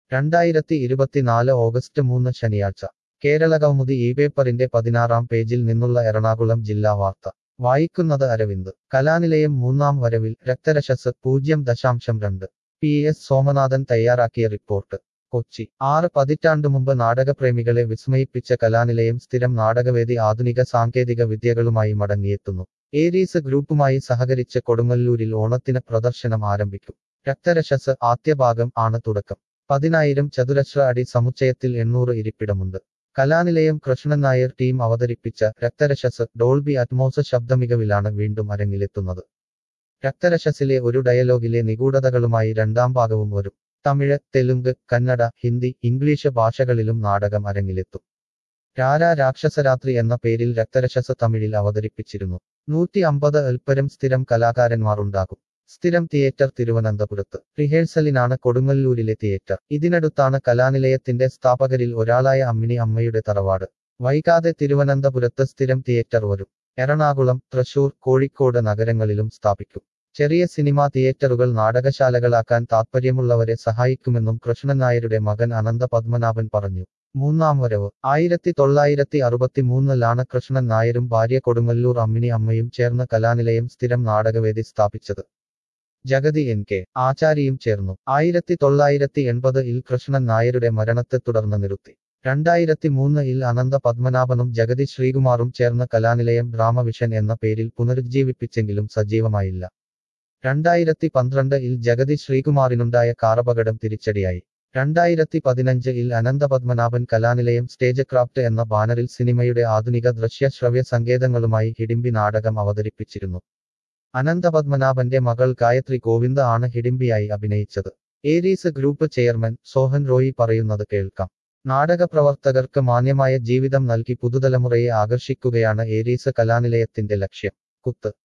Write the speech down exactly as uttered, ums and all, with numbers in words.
രണ്ടായിരത്തി ഇരുപത്തിനാല് ഓഗസ്റ്റ് മൂന്ന് ശനിയാഴ്ച കേരള കൗമുദി ഈ പേപ്പറിന്റെ പതിനാറാം പേജിൽ നിന്നുള്ള എറണാകുളം ജില്ലാ വാർത്ത വായിക്കുന്നത് അരവിന്ദ്. കലാനിലയം മൂന്നാം വരവിൽ രക്തരക്ഷസ് പൂജ്യം ദശാംശം രണ്ട്. പി എസ് സോമനാഥൻ തയ്യാറാക്കിയ റിപ്പോർട്ട്. കൊച്ചി. ആറ് പതിറ്റാണ്ടു മുമ്പ് നാടകപ്രേമികളെ വിസ്മയിപ്പിച്ച കലാനിലയം സ്ഥിരം നാടകവേദി ആധുനിക സാങ്കേതിക വിദ്യകളുമായി മടങ്ങിയെത്തുന്നു. ഏരീസ് ഗ്രൂപ്പുമായി സഹകരിച്ച് കൊടുങ്ങല്ലൂരിൽ ഓണത്തിന് പ്രദർശനം ആരംഭിക്കും. രക്തരക്ഷസ് ആദ്യഭാഗം ആണ് തുടക്കം. പതിനായിരം ചതുരശ്ര അടി സമുച്ചയത്തിൽ എണ്ണൂറ് ഇരിപ്പിടമുണ്ട്. കലാനിലയം കൃഷ്ണൻ നായർ ടീം അവതരിപ്പിച്ച രക്തരക്ഷസ് ഡോൾബി അറ്റ്മോസ് ശബ്ദമികവിലാണ് വീണ്ടും അരങ്ങിലെത്തുന്നത്. രക്തരക്ഷസിലെ ഒരു ഡയലോഗിലെ നിഗൂഢതകളുമായി രണ്ടാം ഭാഗവും വരും. തമിഴ്, തെലുങ്ക്, കന്നഡ, ഹിന്ദി, ഇംഗ്ലീഷ് ഭാഷകളിലും നാടകം അരങ്ങിലെത്തും. രാരാ രാക്ഷസരാത്രി എന്ന പേരിൽ രക്തരക്ഷസ് തമിഴിൽ അവതരിപ്പിച്ചിരുന്നു. നൂറ്റി അമ്പത് അൽപ്പരം സ്ഥിരം കലാകാരന്മാർ ഉണ്ടാകും. സ്ഥിരം തിയേറ്റർ തിരുവനന്തപുരത്ത്. റിഹേഴ്സലിനാണ് കൊടുങ്ങല്ലൂരിലെ തിയേറ്റർ. ഇതിനടുത്താണ് കലാനിലയത്തിന്റെ സ്ഥാപകരിൽ ഒരാളായ അമ്മിണി അമ്മയുടെ തറവാട്. വൈകാതെ തിരുവനന്തപുരത്ത് സ്ഥിരം തിയേറ്റർ വരും. എറണാകുളം, തൃശൂർ, കോഴിക്കോട് നഗരങ്ങളിലും സ്ഥാപിക്കും. ചെറിയ സിനിമാ തിയേറ്ററുകൾ നാടകശാലകളാക്കാൻ താത്പര്യമുള്ളവരെ സഹായിക്കുമെന്നും കൃഷ്ണൻ നായരുടെ മകൻ അനന്ത പത്മനാഭൻ പറഞ്ഞു. മൂന്നാം വരവ്. ആയിരത്തി തൊള്ളായിരത്തി അറുപത്തിമൂന്നിലാണ് കൃഷ്ണൻ നായരും ഭാര്യ കൊടുങ്ങല്ലൂർ അമ്മിണി അമ്മയും ചേർന്ന് കലാനിലയം സ്ഥിരം നാടകവേദി സ്ഥാപിച്ചത്. ജഗതി എൻ കെ ആചാരിയും ചേർന്നു. ആയിരത്തി തൊള്ളായിരത്തി എൺപത് ഇൽ കൃഷ്ണൻ നായരുടെ മരണത്തെ തുടർന്ന് നിർത്തി. രണ്ടായിരത്തി മൂന്ന് ഇൽ അനന്ത പത്മനാഭനും ജഗതി ശ്രീകുമാറും ചേർന്ന് കലാനിലയം ഡ്രാമവിഷൻ എന്ന പേരിൽ പുനരുജ്ജീവിപ്പിച്ചെങ്കിലും സജീവമായില്ല. രണ്ടായിരത്തി പന്ത്രണ്ട് ഇൽ ജഗതി ശ്രീകുമാറിനുണ്ടായ കാറപകടം തിരിച്ചടിയായി. രണ്ടായിരത്തി പതിനഞ്ച് ഇൽ അനന്ത പത്മനാഭൻ കലാനിലയം സ്റ്റേജ് ക്രാഫ്റ്റ് എന്ന ബാനറിൽ സിനിമയുടെ ആധുനിക ദൃശ്യ ശ്രവ്യ സങ്കേതങ്ങളുമായി ഹിഡിംബി നാടകം അവതരിപ്പിച്ചിരുന്നു. അനന്തപത്മനാഭന്റെ മകൾ ഗായത്രി ഗോവിന്ദ ആണ് ഹിഡിംബിയായി അഭിനയിച്ചത്. Aries group chairman Sohan Roy പറയുന്നത് കേൾക്കാം. നാടകപ്രവർത്തകർക്ക് മാന്യമായ ജീവിതം നൽകി പുതുതലമുറയെ ആകർഷിക്കുകയാണ് ഏരീസ് കലാനിലയത്തിന്റെ ലക്ഷ്യം. കുത്ത്